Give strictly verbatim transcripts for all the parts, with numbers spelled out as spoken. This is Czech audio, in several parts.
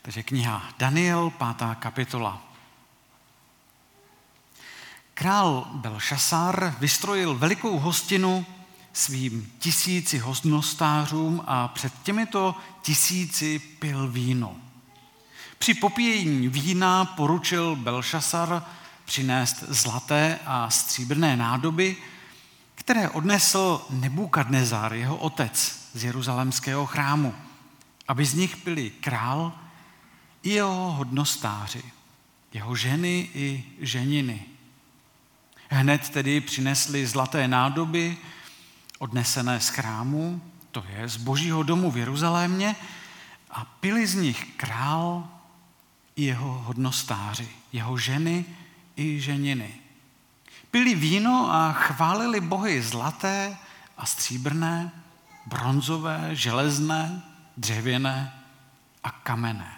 Takže kniha Daniel, pátá kapitola. Král Belšasar vystrojil velikou hostinu svým tisíci hodnostářům a před těmito tisíci pil víno. Při popíjení vína poručil Belšasar přinést zlaté a stříbrné nádoby, které odnesl Nebukadnezar, jeho otec, z jeruzalémského chrámu, aby z nich pili král i jeho hodnostáři, jeho ženy i ženiny. Hned tedy přinesli zlaté nádoby, odnesené z chrámu, to je z Božího domu v Jeruzalémě, a pili z nich král i jeho hodnostáři, jeho ženy i ženiny. Pili víno a chválili bohy zlaté a stříbrné, bronzové, železné, dřevěné a kamenné.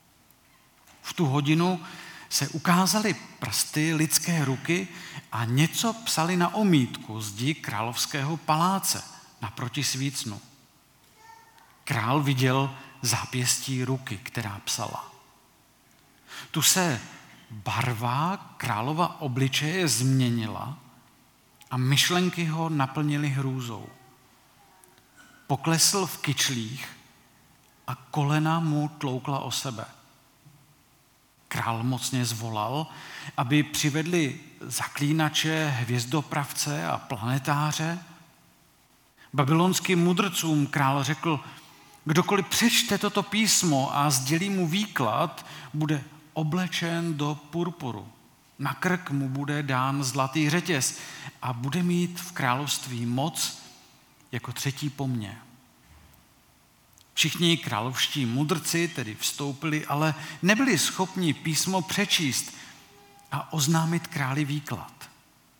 V tu hodinu se ukázaly prsty lidské ruky a něco psali na omítku zdi královského paláce naproti svícnu. Král viděl zápěstí ruky, která psala. Tu se barva králova obličeje změnila a myšlenky ho naplnily hrůzou. Poklesl v kyčlích a kolena mu tloukla o sebe. Král mocně zvolal, aby přivedli zaklínače, hvězdopravce a planetáře. Babylonským mudrcům král řekl, kdokoliv přečte toto písmo a sdělí mu výklad, bude oblečen do purpuru. Na krk mu bude dán zlatý řetěz a bude mít v království moc jako třetí po mně. Všichni královští mudrci tedy vstoupili, ale nebyli schopni písmo přečíst a oznámit králi výklad.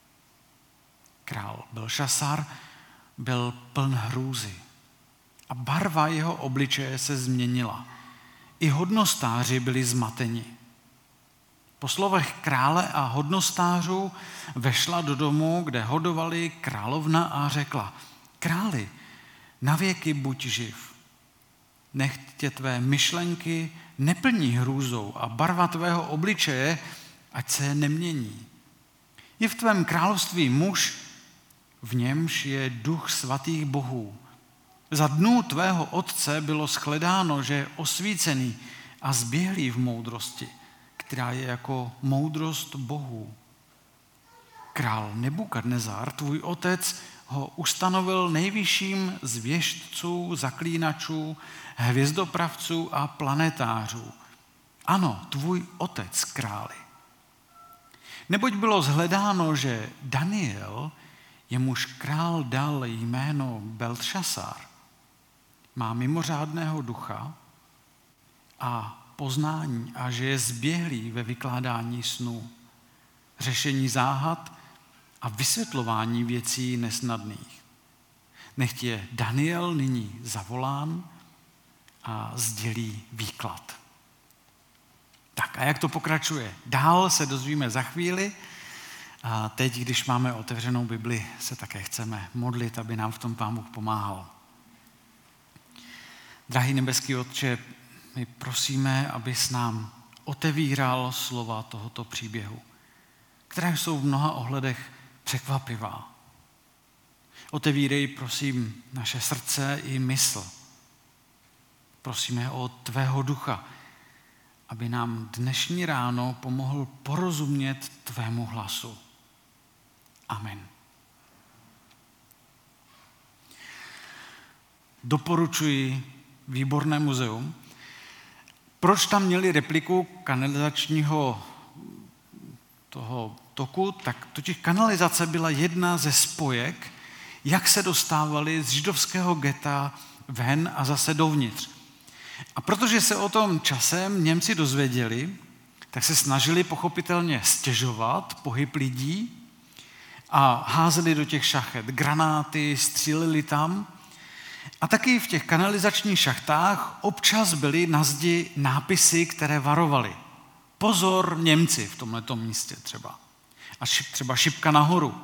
Král Belšasar byl pln hrůzy a barva jeho obličeje se změnila. I hodnostáři byli zmateni. Po slovech krále a hodnostářů vešla do domu, kde hodovali královna a řekla, králi, navěky buď živ. Nechť tě tvé myšlenky neplní hrůzou a barva tvého obličeje, ať se nemění. Je v tvém království muž, v němž je duch svatých bohů. Za dnů tvého otce bylo shledáno, že je osvícený a zběhlý v moudrosti, která je jako moudrost bohů. Král Nebukadnezar, tvůj otec, ho ustanovil nejvyšším z věštců, zaklínačů, hvězdopravců a planetářů. Ano, tvůj otec, králi. Neboť bylo zhledáno, že Daniel, jemuž král dal jméno Belšasar, má mimořádného ducha a poznání a že je zběhlý ve vykládání snů, řešení záhad a vysvětlování věcí nesnadných. Nechť je Daniel nyní zavolán a sdělí výklad. Tak a jak to pokračuje? Dál se dozvíme za chvíli. A teď, když máme otevřenou Bibli, se také chceme modlit, aby nám v tom Pán Bůh pomáhal. Drahý nebeský Otče, my prosíme, abys nám otevíral slova tohoto příběhu, které jsou v mnoha ohledech překvapivá. Otevírej, prosím, naše srdce i mysl. Prosíme o tvého ducha, aby nám dnešní ráno pomohl porozumět tvému hlasu. Amen. Doporučuji výborné muzeum. Proč tam měli repliku kanalizačního toho toku, tak totiž kanalizace byla jedna ze spojek, jak se dostávali z židovského geta ven a zase dovnitř. A protože se o tom časem Němci dozvěděli, tak se snažili pochopitelně stěžovat pohyb lidí a házeli do těch šachet granáty, stříleli tam. A taky v těch kanalizačních šachtách občas byly na zdi nápisy, které varovaly. Pozor, Němci v tomhleto místě třeba. A šip, třeba šipka nahoru.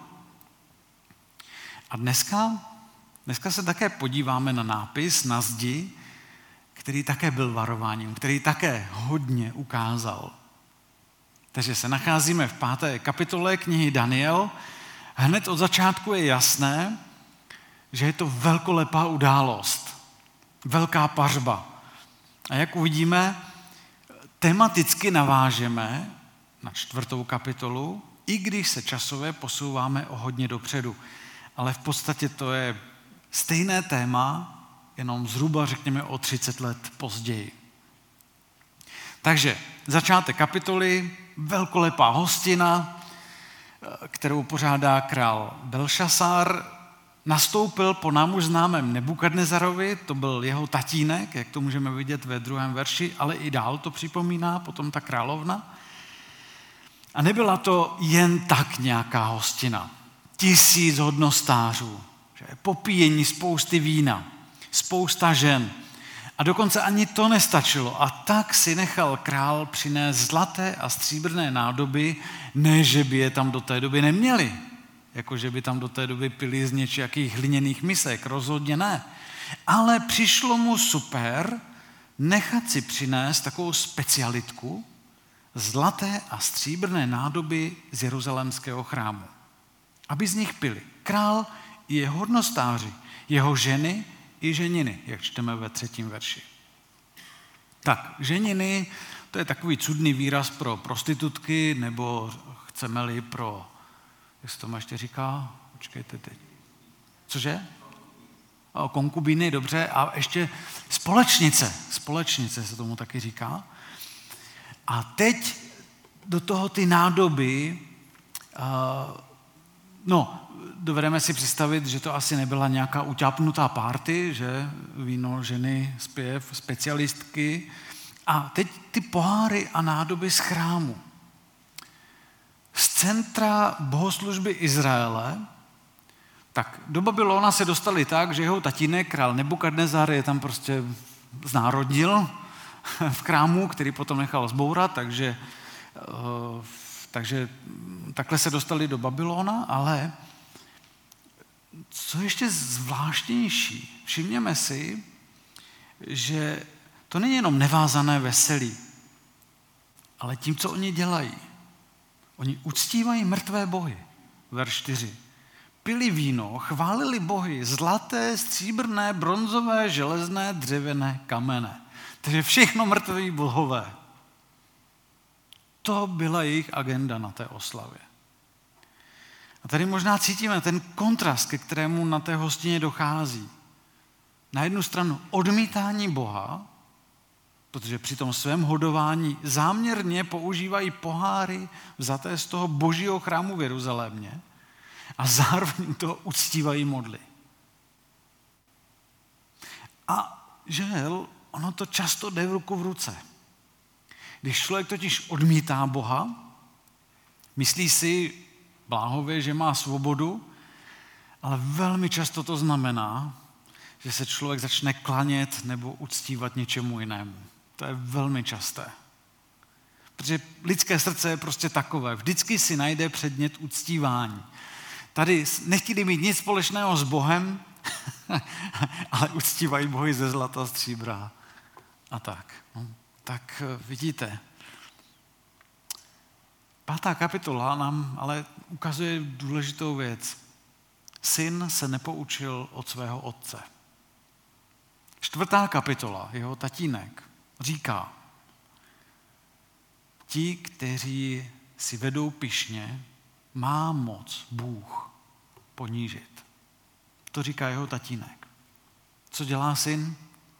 A dneska, dneska se také podíváme na nápis na zdi, který také byl varováním, který také hodně ukázal. Takže se nacházíme v páté kapitole knihy Daniel. Hned od začátku je jasné, že je to velkolepá událost, velká pařba. A jak uvidíme, tematicky navážeme na čtvrtou kapitolu, i když se časově posouváme o hodně dopředu. Ale v podstatě to je stejné téma, jenom zhruba řekněme o třicet let později. Takže začátek kapitoly, velkolepá hostina, kterou pořádá král Belšasar, nastoupil po nám už známém Nebukadnezarovi, to byl jeho tatínek, jak to můžeme vidět ve druhém verši, ale i dál to připomíná potom ta královna. A nebyla to jen tak nějaká hostina. Tisíc hodnostářů, že popíjení spousty vína, spousta žen. A dokonce ani to nestačilo. A tak si nechal král přinést zlaté a stříbrné nádoby, ne, že by je tam do té doby neměli. Jako, že by tam do té doby pili z něčích hliněných misek, rozhodně ne. Ale přišlo mu super nechat si přinést takovou specialitku, zlaté a stříbrné nádoby z jeruzalémského chrámu. Aby z nich pili král i jeho hodnostáři, jeho ženy i ženiny, jak čteme ve třetím verši. Tak, ženiny, to je takový cudný výraz pro prostitutky, nebo chceme-li pro, jak se to ještě říká? Počkejte teď. Cože? O, konkubíny, dobře. A ještě společnice. Společnice se tomu taky říká. A teď do toho ty nádoby, uh, no, dovedeme si představit, že to asi nebyla nějaká utápnutá party, že víno, ženy, zpěv, specialistky. A teď ty poháry a nádoby z chrámu. Z centra bohoslužby Izraele, tak do Babylona se dostali tak, že jeho tatínek, král Nebukadnezar, je tam prostě znárodnil v chrámu, který potom nechal zbourat, takže, takže takhle se dostali do Babylona, ale co ještě zvláštnější, všimněme si, že to není jenom nevázané veselí, ale tím, co oni dělají. Oni uctívají mrtvé bohy. Verš čtyři. Pili víno, chválili bohy, zlaté, stříbrné, bronzové, železné, dřevěné, kamenné. Takže všechno mrtvé bohové. To byla jejich agenda na té oslavě. A tady možná cítíme ten kontrast, ke kterému na té hostině dochází. Na jednu stranu odmítání Boha, protože při tom svém hodování záměrně používají poháry vzaté z toho božího chrámu v Jeruzalémě a zároveň toho uctívají modly. A žel, ono to často jde v ruku v ruce. Když člověk totiž odmítá Boha, myslí si bláhově, že má svobodu, ale velmi často to znamená, že se člověk začne klanět nebo uctívat něčemu jinému. To je velmi časté. Protože lidské srdce je prostě takové. Vždycky si najde předmět uctívání. Tady nechtěli mít nic společného s Bohem, ale uctívají bohy ze zlata, stříbra a tak. No, tak vidíte. Pátá kapitola nám ale ukazuje důležitou věc. Syn se nepoučil od svého otce. Čtvrtá kapitola, jeho tatínek, říká, ti, kteří si vedou pyšně, má moc Bůh ponížit. To říká jeho tatínek. Co dělá syn?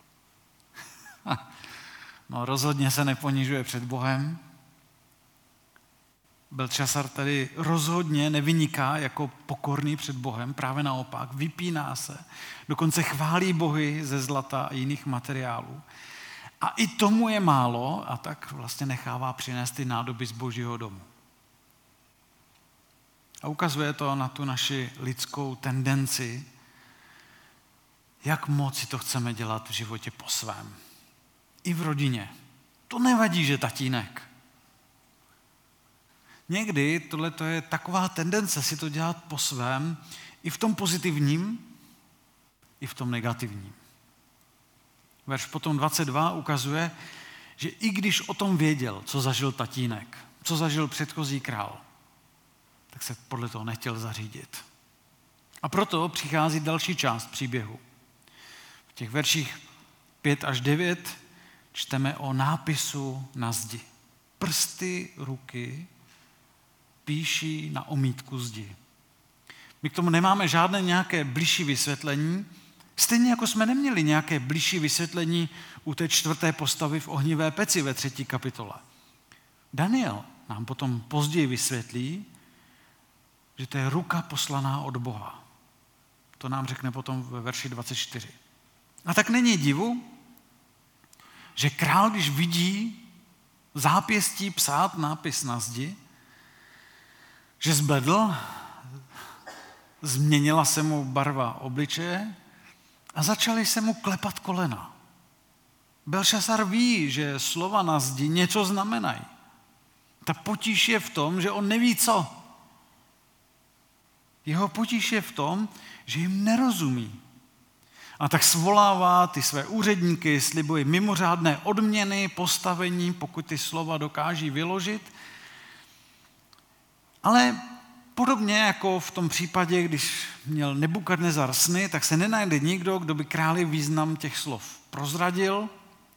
No rozhodně se neponižuje před Bohem. Belšasar tady rozhodně nevyniká jako pokorný před Bohem, právě naopak, vypíná se, dokonce chválí bohy ze zlata a jiných materiálů. A i tomu je málo a tak vlastně nechává přinést ty nádoby z božího domu. A ukazuje to na tu naši lidskou tendenci, jak moc si to chceme dělat v životě po svém. I v rodině. To nevadí, že tatínek. Někdy tohle je taková tendence si to dělat po svém, i v tom pozitivním, i v tom negativním. Verš potom dvacet dva ukazuje, že i když o tom věděl, co zažil tatínek, co zažil předchozí král, tak se podle toho nechtěl zařídit. A proto přichází další část příběhu. V těch verších pět až devět čteme o nápisu na zdi. Prsty ruky píší na omítku zdi. My k tomu nemáme žádné nějaké bližší vysvětlení, stejně jako jsme neměli nějaké bližší vysvětlení u té čtvrté postavy v ohnivé peci ve třetí kapitole. Daniel nám potom později vysvětlí, že to je ruka poslaná od Boha. To nám řekne potom ve verši dvacet čtyři. A tak není divu, že král, když vidí v zápěstí psát nápis na zdi, že zbledl, změnila se mu barva obličeje a začaly se mu klepat kolena. Belšasar ví, že slova na zdi něco znamenají. Ta potíž je v tom, že on neví co. Jeho potíž je v tom, že jim nerozumí. A tak svolává ty své úředníky, slibuje mimořádné odměny, postavení, pokud ty slova dokáží vyložit. Ale podobně jako v tom případě, když měl Nebukadnezar sny, tak se nenajde nikdo, kdo by králi význam těch slov prozradil.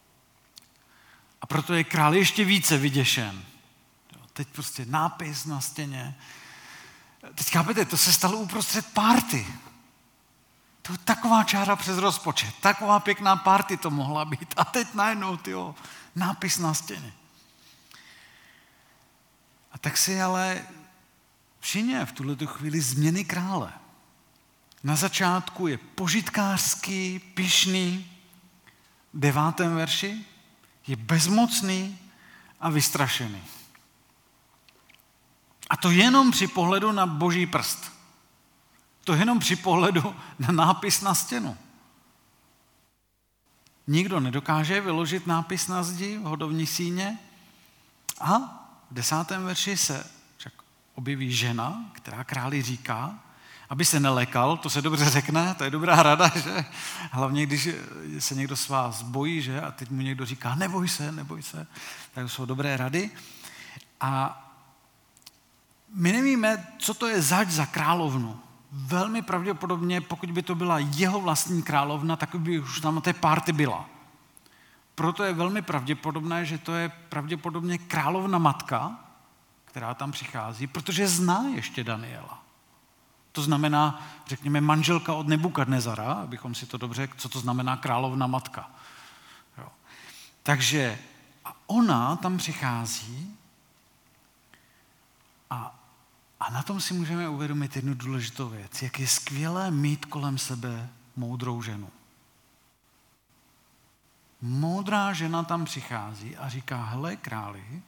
A proto je král ještě více vyděšen. Teď prostě nápis na stěně. Teď chápete, to se stalo uprostřed párty. To je taková čára přes rozpočet, taková pěkná party to mohla být. A teď najednou, tyjo, nápis na stěně. A tak si ale všimně v tuhletu chvíli změny krále. Na začátku je požitkářský, pyšný, v devátém verši je bezmocný a vystrašený. A to jenom při pohledu na boží prst. To jenom při pohledu na nápis na stěnu. Nikdo nedokáže vyložit nápis na zdi v hodovní síně. A v desátém verši se však objeví žena, která králi říká, aby se nelekal, to se dobře řekne, to je dobrá rada, že? Hlavně, když se někdo s vás bojí, že? A teď mu někdo říká, neboj se, neboj se, tak to jsou dobré rady. A my nevíme, co to je zač za královnu. Velmi pravděpodobně, pokud by to byla jeho vlastní královna, tak by už tam na té párty byla. Proto je velmi pravděpodobné, že to je pravděpodobně královna matka, která tam přichází, protože zná ještě Daniela. To znamená, řekněme, manželka od Nebukadnezara, abychom si to dobře řekli, co to znamená královna matka. Jo. Takže ona tam přichází a A na tom si můžeme uvědomit jednu důležitou věc, jak je skvělé mít kolem sebe moudrou ženu. Moudrá žena tam přichází a říká, hele králi,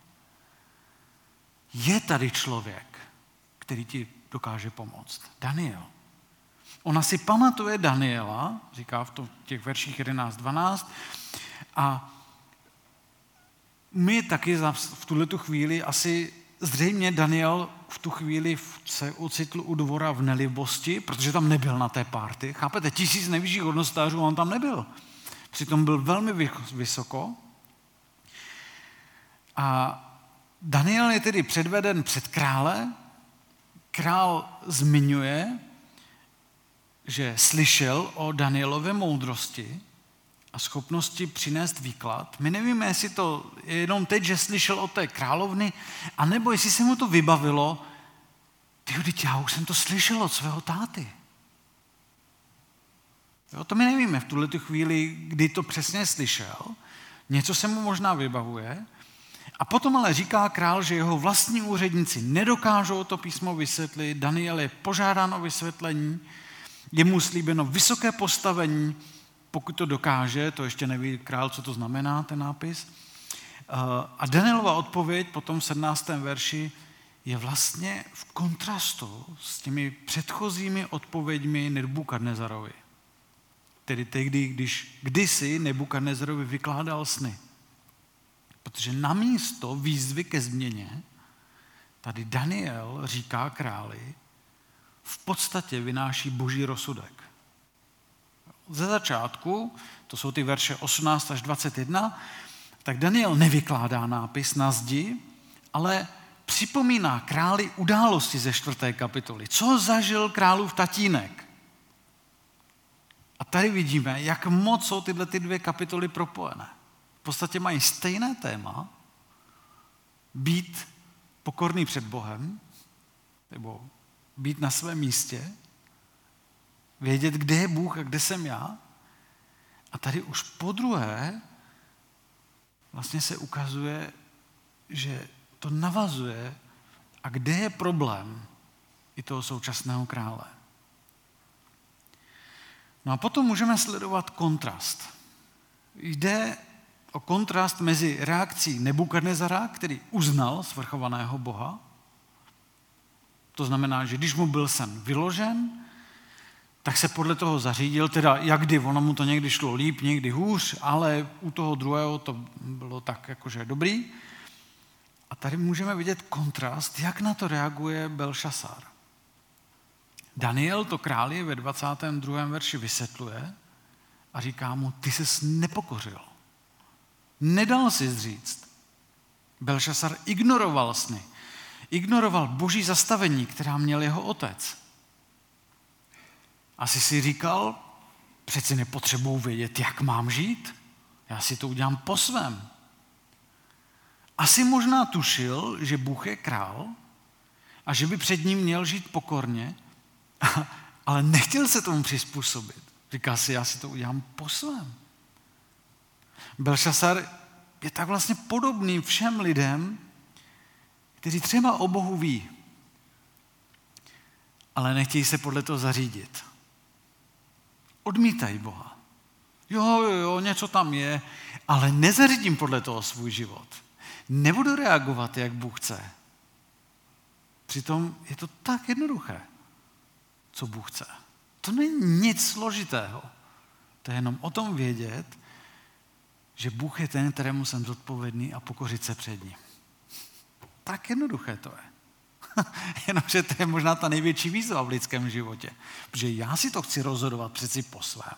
je tady člověk, který ti dokáže pomoct. Daniel. Ona si pamatuje Daniela, říká v těch verších jedenáct dvanáct, a my taky v tuhletu chvíli asi zřejmě Daniel v tu chvíli se ocitl u dvora v nelibosti, protože tam nebyl na té párty. Chápete, tisíc nejvyšších hodnostářů, on tam nebyl. Přitom byl velmi vysoko. A Daniel je tedy předveden před krále. Král zmiňuje, že slyšel o Danielové moudrosti a schopnosti přinést výklad. My nevíme, jestli to je jenom teď, že slyšel od té královny, anebo jestli se mu to vybavilo, tyjo, teď já už jsem to slyšel od svého táty. Jo, to my nevíme v tuhle chvíli, kdy to přesně slyšel. Něco se mu možná vybavuje. A potom ale říká král, že jeho vlastní úředníci nedokážou to písmo vysvětlit. Daniel je požádán o vysvětlení, je mu slíbeno vysoké postavení, pokud to dokáže, to ještě neví král, co to znamená, ten nápis. A Danielova odpověď potom v sedmnáctém verši je vlastně v kontrastu s těmi předchozími odpověďmi Nebukadnezarovi. Tedy tehdy, když kdysi Nebukadnezarovi vykládal sny. Protože namísto výzvy ke změně, tady Daniel říká králi, v podstatě vynáší boží rozsudek. Ze začátku, to jsou ty verše osmnáct až dvacet jedna, tak Daniel nevykládá nápis na zdi, ale připomíná králi události ze čtvrté kapitoly. Co zažil králův tatínek? A tady vidíme, jak moc jsou tyhle ty dvě kapitoly propojené. V podstatě mají stejné téma, být pokorný před Bohem, nebo být na svém místě, vědět, kde je Bůh a kde jsem já. A tady už podruhé vlastně se ukazuje, že to navazuje a kde je problém i toho současného krále. No a potom můžeme sledovat kontrast. Jde o kontrast mezi reakcí Nebukadnezara, který uznal svrchovaného Boha. To znamená, že když mu byl sen vyložen, tak se podle toho zařídil, teda jak kdy, ono mu to někdy šlo líp, někdy hůř, ale u toho druhého to bylo tak jakože dobrý. A tady můžeme vidět kontrast, jak na to reaguje Belšasar. Daniel to králi ve dvacátém druhém verši vysvětluje a říká mu, ty ses nepokořil. Nedal si zříct. Belšasar ignoroval sny. Ignoroval boží zastavení, která měl jeho otec. Asi si říkal, přeci nepotřebuji vědět, jak mám žít. Já si to udělám po svém. Asi možná tušil, že Bůh je král a že by před ním měl žít pokorně, ale nechtěl se tomu přizpůsobit. Říká si, já si to udělám po svém. Belšasar je tak vlastně podobný všem lidem, kteří třeba o Bohu ví, ale nechtějí se podle toho zařídit. Odmítají Boha. Jo, jo, jo, něco tam je, ale nezařídím podle toho svůj život. Nebudu reagovat, jak Bůh chce. Přitom je to tak jednoduché, co Bůh chce. To není nic složitého. To je jenom o tom vědět, že Bůh je ten, kterému jsem zodpovědný a pokořit se před ním. Tak jednoduché to je. Jenomže to je možná ta největší výzva v lidském životě. Protože já si to chci rozhodovat přeci po svém.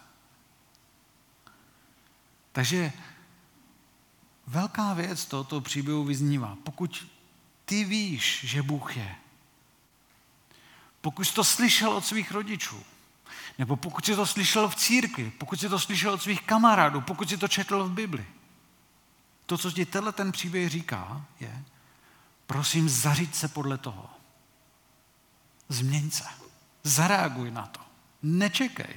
Takže velká věc tohoto příběhu vyznívá. Pokud ty víš, že Bůh je, pokud jsi to slyšel od svých rodičů, nebo pokud jsi to slyšel v církvi, pokud jsi to slyšel od svých kamarádů, pokud jsi to četl v Bibli, to, co ti tenhle ten příběh říká, je, prosím, zařiď se podle toho. Změň se. Zareaguj na to. Nečekej.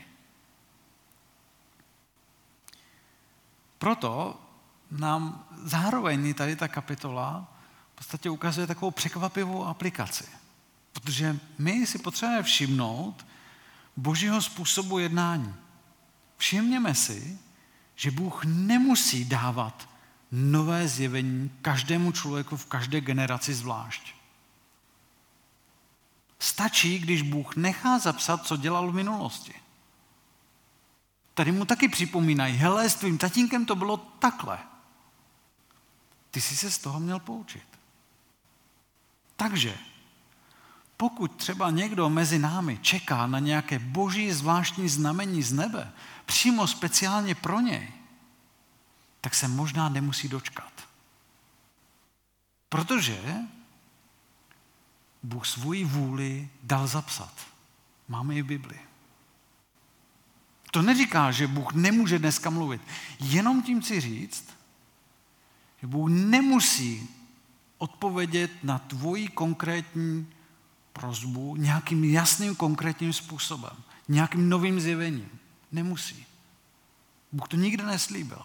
Proto nám zároveň tady ta kapitola v podstatě ukazuje takovou překvapivou aplikaci. Protože my si potřebujeme všimnout Božího způsobu jednání. Všimněme si, že Bůh nemusí dávat nové zjevení každému člověku v každé generaci zvlášť. Stačí, když Bůh nechá zapsat, co dělal v minulosti. Tady mu taky připomínají, hele, s tvým tatínkem to bylo takhle. Ty jsi se z toho měl poučit. Takže, pokud třeba někdo mezi námi čeká na nějaké boží zvláštní znamení z nebe, přímo speciálně pro něj, tak se možná nemusí dočkat. Protože Bůh svoji vůli dal zapsat. Máme ji v Bibli. To neříká, že Bůh nemůže dneska mluvit. Jenom tím chci říct, že Bůh nemusí odpovědět na tvoji konkrétní prosbu nějakým jasným konkrétním způsobem, nějakým novým zjevením. Nemusí. Bůh to nikdy neslíbil.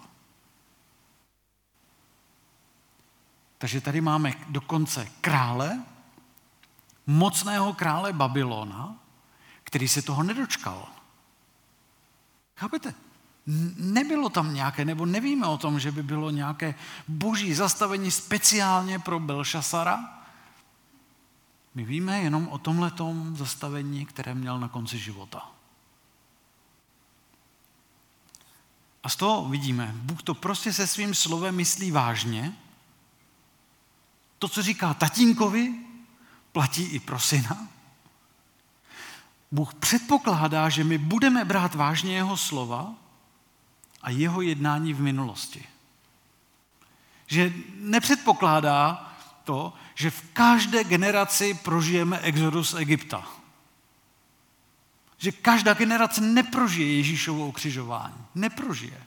Takže tady máme dokonce krále, mocného krále Babylona, který se toho nedočkal. Chápete? Nebylo tam nějaké, nebo nevíme o tom, že by bylo nějaké boží zastavení speciálně pro Belšasara. My víme jenom o tomhletom zastavení, které měl na konci života. A z toho vidíme, Bůh to prostě se svým slovem myslí vážně. To, co říká tatínkovi, platí i pro syna. Bůh předpokládá, že my budeme brát vážně jeho slova a jeho jednání v minulosti. Že nepředpokládá to, že v každé generaci prožijeme exodus z Egypta. Že každá generace neprožije Ježíšovo ukřižování. Neprožije.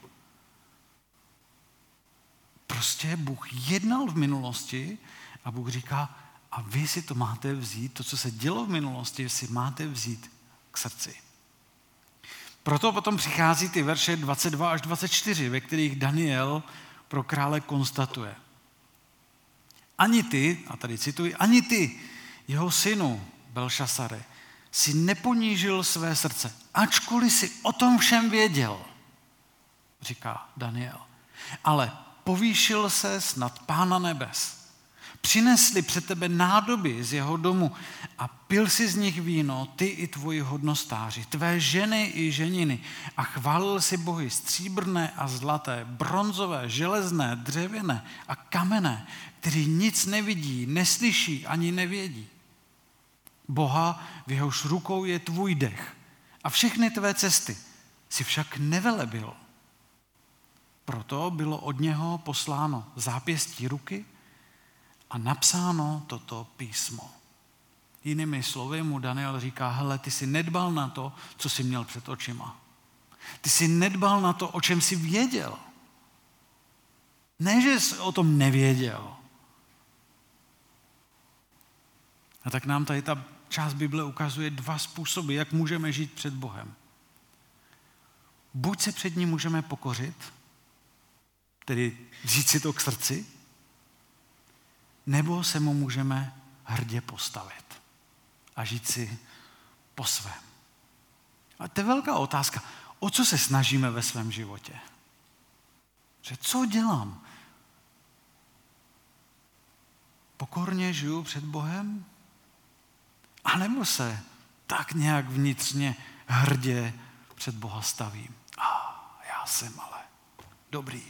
Prostě Bůh jednal v minulosti a Bůh říká, a vy si to máte vzít, to, co se dělo v minulosti, si máte vzít k srdci. Proto potom přichází ty verše dvacet dva až dvacet čtyři, ve kterých Daniel pro krále konstatuje. Ani ty, a tady cituji, ani ty, jeho synu Belšasare, si neponížil své srdce, ačkoliv si o tom všem věděl, říká Daniel. Ale povýšil se nad Pána nebes. Přinesli před tebe nádoby z jeho domu a pil si z nich víno, ty i tvoji hodnostáři, tvé ženy i ženiny a chválil si bohy stříbrné a zlaté, bronzové, železné, dřevěné a kamenné, kteří nic nevidí, neslyší ani nevědí. Boha, v jehož rukou je tvůj dech a všechny tvé cesty si však nevelebil. Proto bylo od něho posláno zápěstí ruky a napsáno toto písmo. Jinými slovy mu Daniel říká, hele, ty jsi nedbal na to, co jsi měl před očima. Ty jsi nedbal na to, o čem jsi věděl. Ne, že jsi o tom nevěděl. A tak nám tady ta část Bible ukazuje dva způsoby, jak můžeme žít před Bohem. Buď se před ním můžeme pokořit, tedy vzít si to k srdci, nebo se mu můžeme hrdě postavit a žít si po svém. A to je velká otázka. O co se snažíme ve svém životě? Že co dělám? Pokorně žiju před Bohem? A nebo se tak nějak vnitřně hrdě před Boha stavím? A já jsem ale dobrý.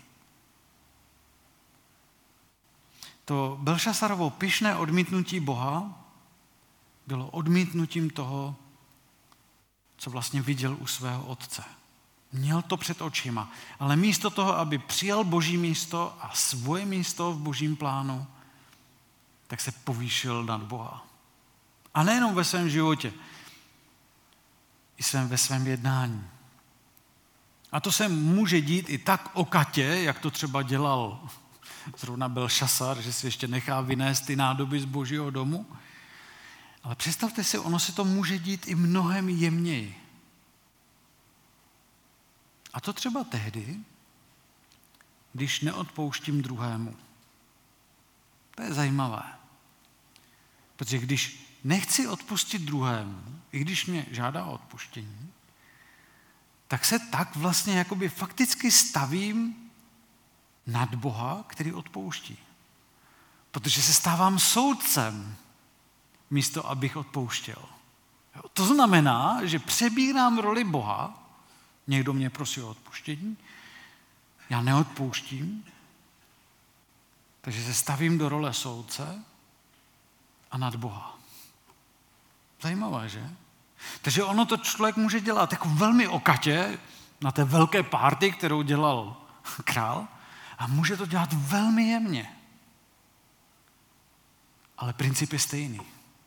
To Belšasarovo pyšné odmítnutí Boha bylo odmítnutím toho, co vlastně viděl u svého otce. Měl to před očima, ale místo toho, aby přijal Boží místo a svoje místo v Božím plánu, tak se povýšil nad Boha. A nejenom ve svém životě, i svém, ve svém jednání. A to se může dít i tak okatě, jak to třeba dělal zrovna Belšasar, že si ještě nechá vynést ty nádoby z Božího domu. Ale představte si, ono se to může dít i mnohem jemněji. A to třeba tehdy, když neodpouštím druhému. To je zajímavé. Protože když nechci odpustit druhému, i když mě žádá o odpuštění, tak se tak vlastně jakoby fakticky stavím nad Boha, který odpouští. Protože se stávám soudcem, místo abych odpouštěl. To znamená, že přebírám roli Boha, někdo mě prosí o odpuštění, já neodpouštím, takže se stavím do role soudce a nad Boha. Zajímavé, že? Takže ono to člověk může dělat jako velmi okatě na té velké party, kterou dělal král, a může to dělat velmi jemně. Ale princip je stejný.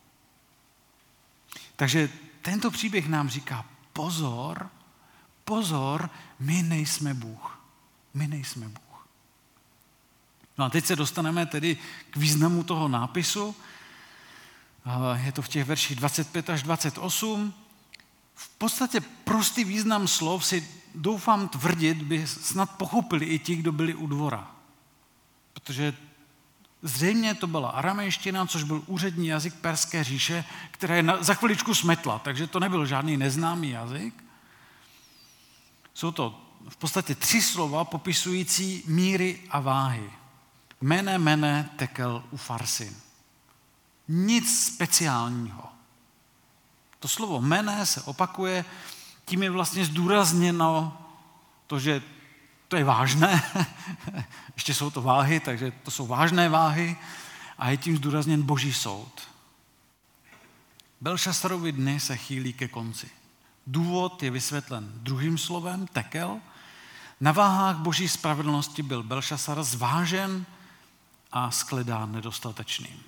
Takže tento příběh nám říká, pozor, pozor, my nejsme Bůh. My nejsme Bůh. No a teď se dostaneme tedy k významu toho nápisu. Je to v těch verších dvacet pět až dvacet osm. V podstatě prostý význam slov si doufám tvrdit, by snad pochopili i ti, kdo byli u dvora. Protože zřejmě to byla aramejština, což byl úřední jazyk Perské říše, která je za chviličku smetla, takže to nebyl žádný neznámý jazyk. Jsou to v podstatě tři slova popisující míry a váhy. Mene, mene, tekel, ufarsin. Nic speciálního. To slovo mene se opakuje, tím je vlastně zdůrazněno to, že to je vážné. Ještě jsou to váhy, takže to jsou vážné váhy a je tím zdůrazněn Boží soud. Belšasarovi dny se chýlí ke konci. Důvod je vysvětlen druhým slovem, tekel. Na váhách boží spravedlnosti byl Belšasar zvážen a shledán nedostatečným.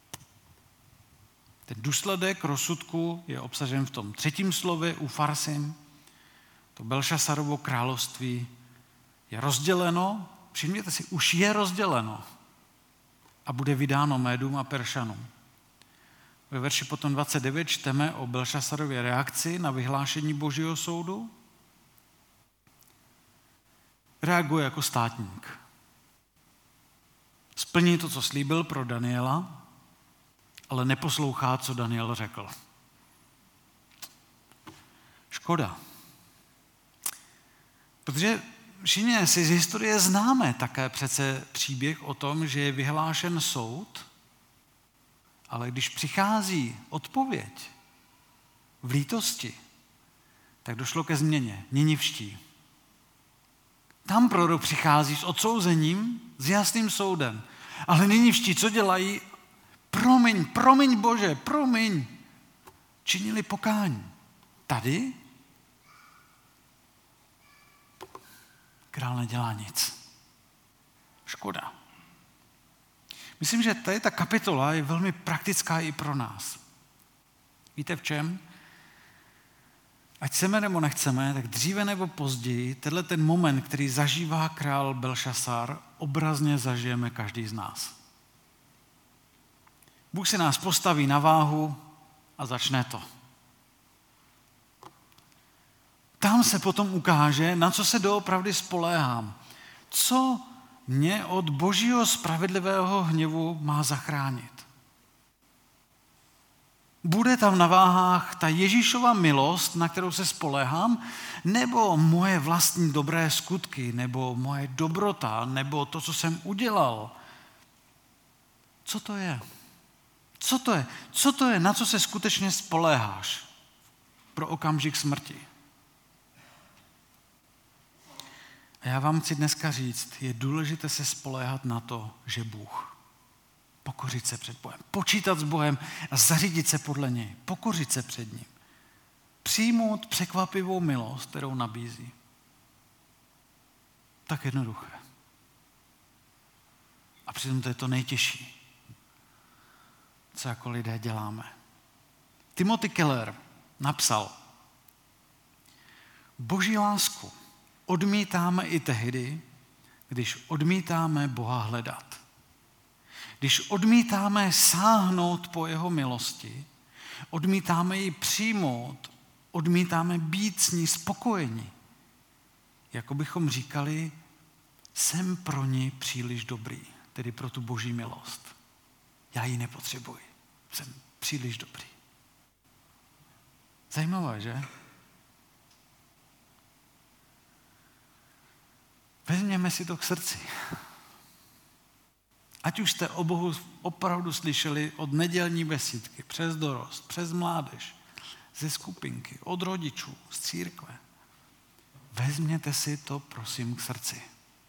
Ten důsledek rozsudku je obsažen v tom třetím slově u Farsim. To Belšasarovo království je rozděleno, všimněte si, už je rozděleno a bude vydáno Médům a Peršanům. Ve verši potom dvacet devět čteme o Belšasarově reakci na vyhlášení božího soudu. Reaguje jako státník. Splní to, co slíbil pro Daniela, ale neposlouchá, co Daniel řekl. Škoda. Protože všichni si z historie známe také přece příběh o tom, že je vyhlášen soud, ale když přichází odpověď v lítosti, tak došlo ke změně. Ninivští. Tam prorok přichází s odsouzením, s jasným soudem. Ale ninivští, co dělají? Promiň, promiň Bože, promiň. Činili pokání. Tady král nedělá nic. Škoda. Myslím, že tady ta kapitola je velmi praktická i pro nás. Víte v čem? Ať chceme nebo nechceme, tak dříve nebo později tenhle ten moment, který zažívá král Belšasar, obrazně zažijeme každý z nás. Bůh si nás postaví na váhu a začne to. Tam se potom ukáže, na co se doopravdy spoléhám. Co mě od božího spravedlivého hněvu má zachránit? Bude tam na váhách ta Ježíšova milost, na kterou se spoléhám, nebo moje vlastní dobré skutky, nebo moje dobrota, nebo to, co jsem udělal? Co to je? Co to je? Co to je? Na co se skutečně spoléháš pro okamžik smrti? A já vám chci dneska říct, je důležité se spoléhat na to, že Bůh. Pokořit se před Bohem. Počítat s Bohem a zařídit se podle něj. Pokořit se před ním. Přijmout překvapivou milost, kterou nabízí. Tak jednoduché. A přitom to je to nejtěžší, co jako lidé děláme. Timothy Keller napsal: Boží lásku odmítáme i tehdy, když odmítáme Boha hledat. Když odmítáme sáhnout po jeho milosti, odmítáme ji přijmout, odmítáme být s ní spokojeni. Jako bychom říkali, jsem pro ní příliš dobrý, tedy pro tu boží milost. Já ji nepotřebuji, jsem příliš dobrý. Zajímavé, že? Vezměme si to k srdci. Ať už jste o Bohu opravdu slyšeli od nedělní besídky, přes dorost, přes mládež, ze skupinky, od rodičů, z církve. Vezměte si to, prosím, k srdci.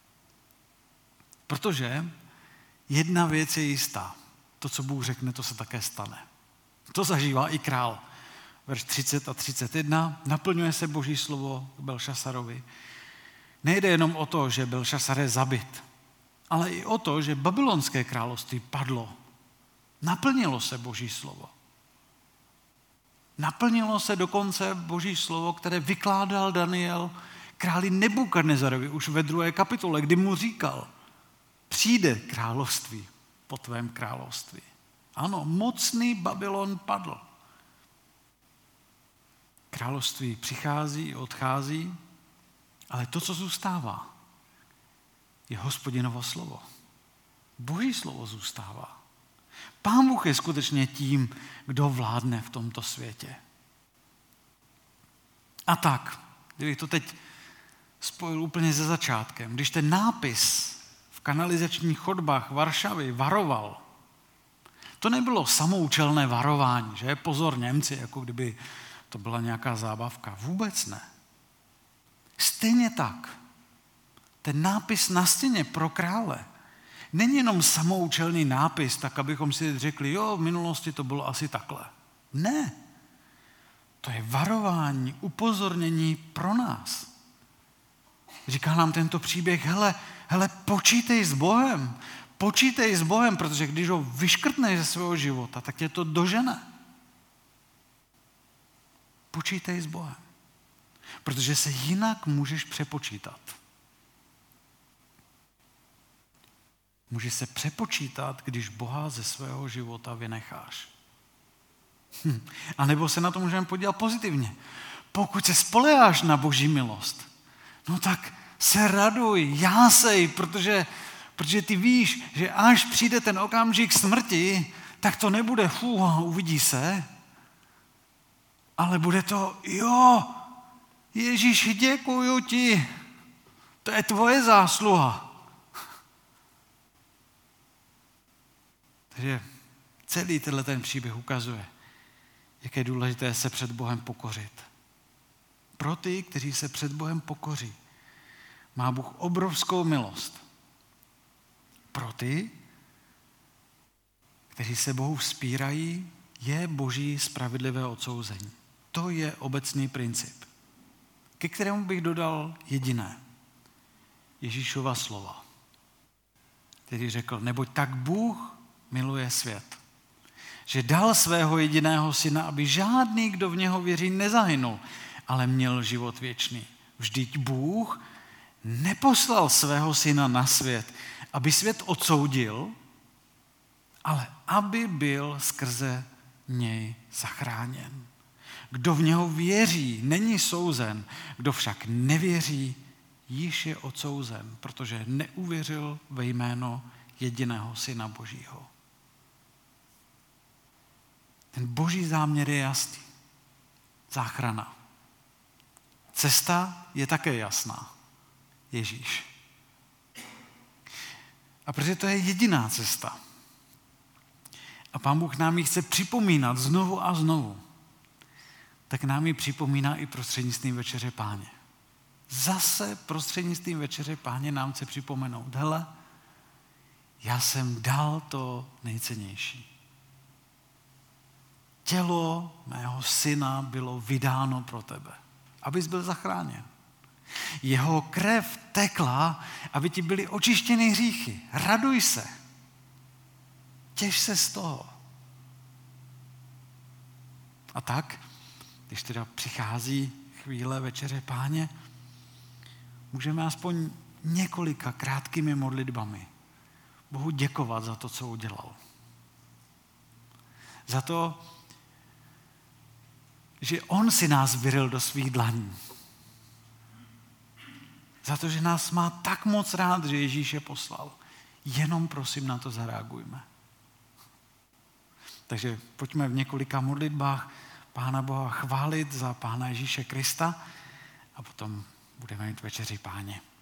Protože jedna věc je jistá. To, co Bůh řekne, to se také stane. To zažívá i král. Verš třicet a třicet jedna. Naplňuje se Boží slovo k Belšasarovi. Nejde jenom o to, že Belšasar je zabit, ale i o to, že babylonské království padlo. Naplnilo se Boží slovo. Naplnilo se dokonce Boží slovo, které vykládal Daniel králi Nebukadnezarovi už ve druhé kapitole, kdy mu říkal, přijde království po tvém království. Ano, mocný Babylon padl. Království přichází, odchází, ale to, co zůstává, je Hospodinovo slovo. Boží slovo zůstává. Pán Bůh je skutečně tím, kdo vládne v tomto světě. A tak, kdybych to teď spojil úplně ze začátkem, když ten nápis v kanalizačních chodbách Varšavy varoval, to nebylo samoučelné varování, že? Pozor Němci, jako kdyby to byla nějaká zábavka. Vůbec ne. Stejně tak, ten nápis na stěně pro krále není jenom samoučelný nápis, tak abychom si řekli, jo, v minulosti to bylo asi takhle. Ne. To je varování, upozornění pro nás. Říká nám tento příběh, hele, hele, počítej s Bohem. Počítej s Bohem, protože když ho vyškrtneš ze svého života, tak tě to dožene. Počítej s Bohem. Protože se jinak můžeš přepočítat. Můžeš se přepočítat, když Boha ze svého života vynecháš. Hm. A nebo se na to můžeme podívat pozitivně. Pokud se spoléháš na Boží milost, no tak se raduj, jásej, protože, protože ty víš, že až přijde ten okamžik smrti, tak to nebude fů, uvidí se, ale bude to, jo, Ježíši, děkuju ti, to je tvoje zásluha. Takže celý tenhle ten příběh ukazuje, jak je důležité se před Bohem pokořit. Pro ty, kteří se před Bohem pokoří, má Bůh obrovskou milost. Pro ty, kteří se Bohu vzpírají, je Boží spravedlivé odsouzení. To je obecný princip, ke kterému bych dodal jediné. Ježíšova slova, který řekl, neboť tak Bůh miluje svět, že dal svého jediného syna, aby žádný, kdo v něho věří, nezahynul, ale měl život věčný. Vždyť Bůh neposlal svého syna na svět, aby svět odsoudil, ale aby byl skrze něj zachráněn. Kdo v něho věří, není souzen, kdo však nevěří, již je odsouzen, protože neuvěřil ve jméno jediného syna Božího. Ten Boží záměr je jasný. Záchrana. Cesta je také jasná. Ježíš. A protože to je jediná cesta. A Pán Bůh nám ji chce připomínat znovu a znovu, tak nám ji připomíná i prostřednictvím Večeře Páně. Zase prostřednictvím Večeře Páně nám chce připomenout, hele, já jsem dal to nejcennější. Tělo mého syna bylo vydáno pro tebe, abys byl zachráněn. Jeho krev tekla, aby ti byly očištěny hříchy. Raduj se. Těš se z toho. A tak, když teda přichází chvíle Večeře Páně, můžeme aspoň několika krátkými modlitbami Bohu děkovat za to, co udělal. Za to, že on si nás vyryl do svých dlaní. Za to, že nás má tak moc rád, že Ježíš je poslal. Jenom prosím na to zareagujme. Takže pojďme v několika modlitbách Pána Boha chválit za Pána Ježíše Krista a potom budeme mít Večeři Páně.